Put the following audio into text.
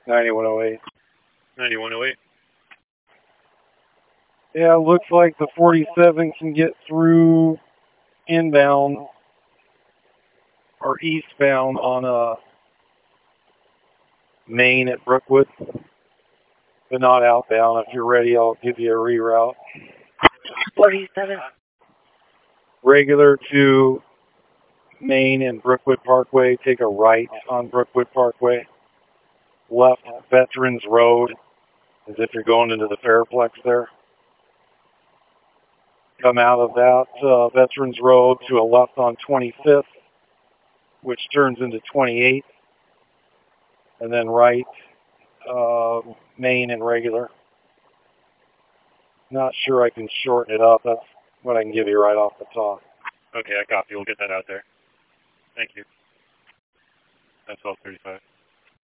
9108. 9108. Yeah, it looks like the 47 can get through inbound or eastbound on Main at Brookwood, but not outbound. If you're ready, I'll give you a reroute. 47. Regular to Main and Brookwood Parkway, take a right on Brookwood Parkway. Left Veterans Road, as if you're going into the Fairplex there. Come out of that Veterans Road to a left on 25th, which turns into 28th, and then right, Main and regular. Not sure I can shorten it up. That's what I can give you right off the top. Okay, I copy. We'll get that out there. Thank you. That's 1235.